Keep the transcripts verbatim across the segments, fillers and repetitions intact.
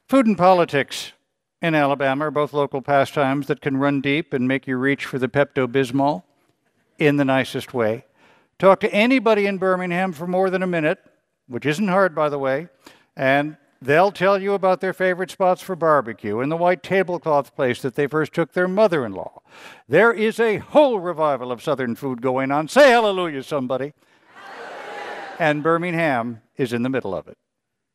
Food and politics in Alabama are both local pastimes that can run deep and make you reach for the Pepto-Bismol in the nicest way. Talk to anybody in Birmingham for more than a minute, which isn't hard, by the way, and they'll tell you about their favorite spots for barbecue and the white tablecloth place that they first took their mother-in-law. There is a whole revival of Southern food going on. Say hallelujah, somebody. Hallelujah. And Birmingham is in the middle of it.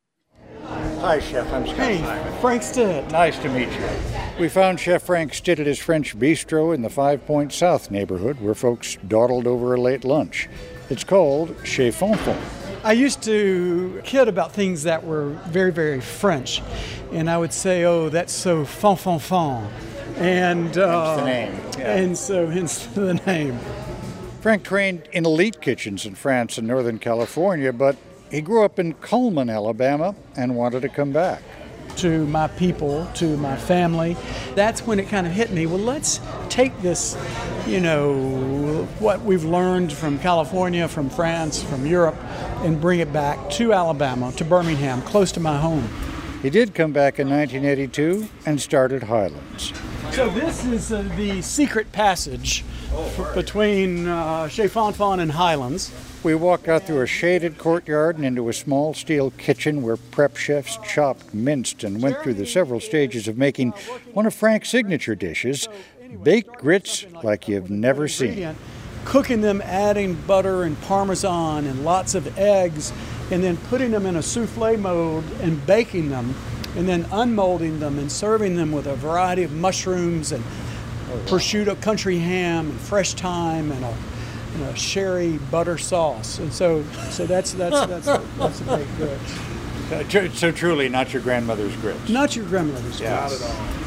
Hi, Chef. I'm Scott Hey, Simon. Frank Stitt. Nice to meet you. We found Chef Frank Stitt at his French bistro in the Five Points South neighborhood where folks dawdled over a late lunch. It's called Chez Fonfon. I used to kid about things that were very, very French. And I would say, oh, that's so fon fon fon. And, uh, hence the name. Yeah. And so hence the name. Frank trained in elite kitchens in France and Northern California, but he grew up in Cullman, Alabama, and wanted to come back. To my people, to my family, that's when it kind of hit me. Well, let's take this, you know, what we've learned from California, from France, from Europe, and bring it back to Alabama, to Birmingham, close to my home. He did come back in nineteen eighty-two and started Highlands. So this is uh, the secret passage f- between uh, Chez Fonfon and Highlands. We walked out through a shaded courtyard and into a small steel kitchen where prep chefs chopped, minced, and went through the several stages of making one of Frank's signature dishes, baked grits like you've never seen. Cooking them, adding butter and Parmesan and lots of eggs, and then putting them in a souffle mold and baking them, and then unmolding them and serving them with a variety of mushrooms and prosciutto country ham and fresh thyme and a, and a sherry butter sauce. And so so that's that's that's a, that's a baked grits. Uh, so truly not your grandmother's grits. Not your grandmother's Yeah. grits.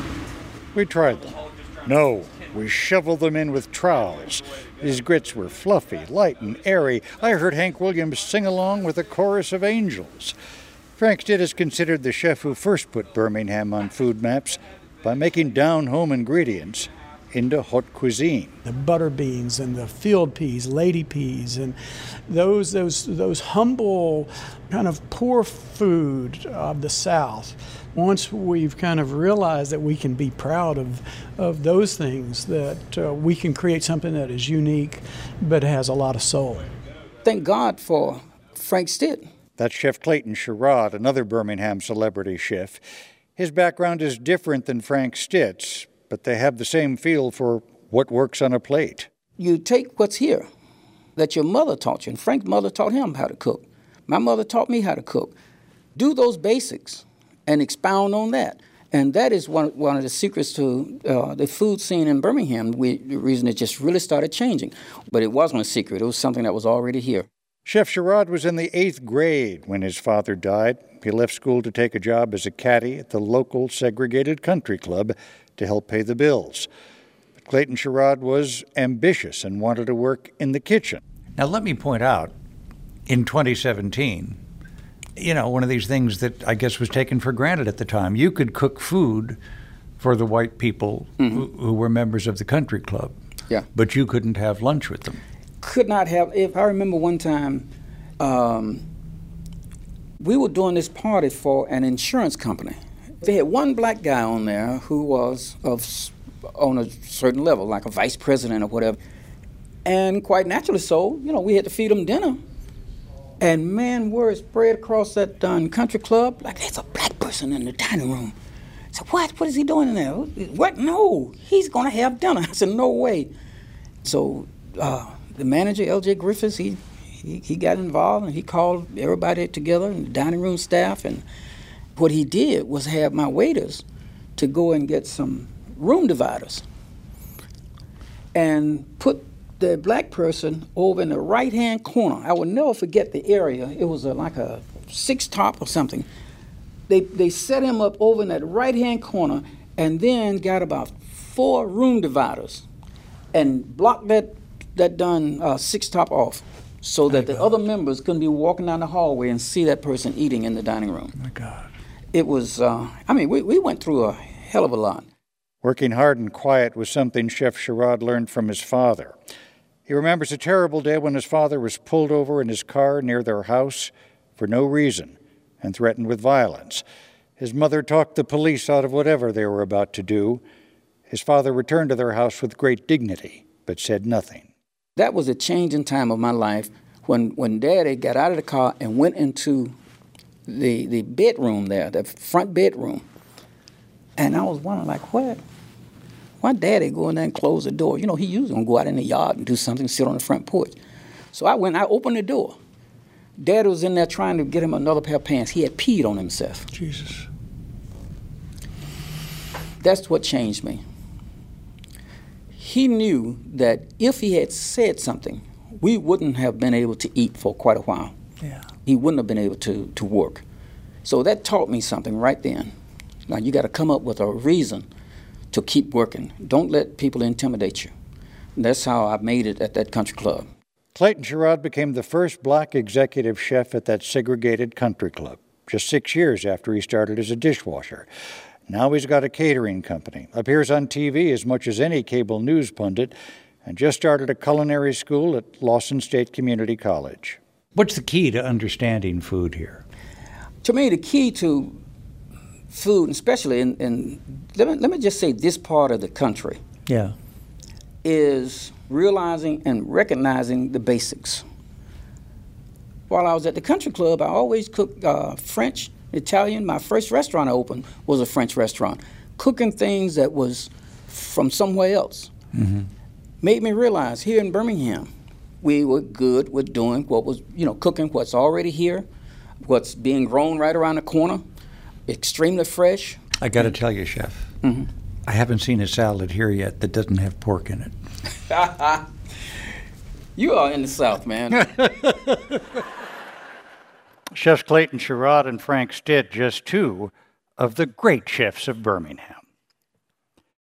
We tried them. No, we shoveled them in with trowels. These grits were fluffy, light, and airy. I heard Hank Williams sing along with a chorus of angels. Frank Stitt is considered the chef who first put Birmingham on food maps by making down-home ingredients into haute cuisine. The butter beans and the field peas, lady peas, and those those those humble kind of poor food of the South. Once we've kind of realized that we can be proud of of those things, that uh, we can create something that is unique but has a lot of soul. Thank God for Frank Stitt. That's Chef Clayton Sherrod, another Birmingham celebrity chef. His background is different than Frank Stitt's, but they have the same feel for what works on a plate. You take what's here that your mother taught you, and Frank's mother taught him how to cook. My mother taught me how to cook. Do those basics and expound on that. And that is one, one of the secrets to uh, the food scene in Birmingham, we, the reason it just really started changing. But it wasn't a secret. It was something that was already here. Chef Sherrod was in the eighth grade when his father died. He left school to take a job as a caddy at the local segregated country club to help pay the bills. But Clayton Sherrod was ambitious and wanted to work in the kitchen. Now, let me point out, in twenty seventeen, you know, one of these things that I guess was taken for granted at the time, you could cook food for the white people mm-hmm. who, who were members of the country club. Yeah. But you couldn't have lunch with them. Could not have. If I remember one time, um, we were doing this party for an insurance company. They had one black guy on there who was of on a certain level, like a vice president or whatever. And quite naturally so, you know, we had to feed him dinner. And man, word spread across that um, country club, like there's a black person in the dining room. I said, what? What is he doing in there? What? No, he's going to have dinner. I said, no way. So uh, the manager, L J Griffiths, he, he he got involved and he called everybody together, and the dining room staff. And what he did was have my waiters to go and get some room dividers and put the black person over in the right-hand corner. I will never forget the area. It was a, like a six-top or something. They they set him up over in that right-hand corner and then got about four room dividers and blocked that that done uh, six-top off so that the other members couldn't be walking down the hallway and see that person eating in the dining room. Oh my God. It was, uh, I mean, we, we went through a hell of a lot. Working hard and quiet was something Chef Sherrod learned from his father. He remembers a terrible day when his father was pulled over in his car near their house for no reason and threatened with violence. His mother talked the police out of whatever they were about to do. His father returned to their house with great dignity, but said nothing. That was a changing time of my life when, when Daddy got out of the car and went into the, the bedroom there, the front bedroom. And I was wondering, like, what? Why Daddy go in there and close the door? You know, he usually gonna go out in the yard and do something, sit on the front porch. So I went, I opened the door. Dad was in there trying to get him another pair of pants. He had peed on himself. Jesus. That's what changed me. He knew that if he had said something, we wouldn't have been able to eat for quite a while. Yeah. He wouldn't have been able to, to work. So that taught me something right then. Now, you got to come up with a reason to keep working. Don't let people intimidate you. And that's how I made it at that country club. Clayton Sherrod became the first black executive chef at that segregated country club, just six years after he started as a dishwasher. Now he's got a catering company, appears on T V as much as any cable news pundit, and just started a culinary school at Lawson State Community College. What's the key to understanding food here? To me, the key to food, especially in, in let, me, let me just say this part of the country, Yeah. is realizing and recognizing the basics. While I was at the country club, I always cooked uh, French, Italian. My first restaurant I opened was a French restaurant. Cooking things that was from somewhere else. Mm-hmm. Made me realize here in Birmingham, we were good with doing what was, you know, cooking what's already here, what's being grown right around the corner, extremely fresh. I got to tell you, Chef, Mm-hmm. I haven't seen a salad here yet that doesn't have pork in it. You are in the South, man. Chefs Clayton Sherrod and Frank Stitt, just two of the great chefs of Birmingham.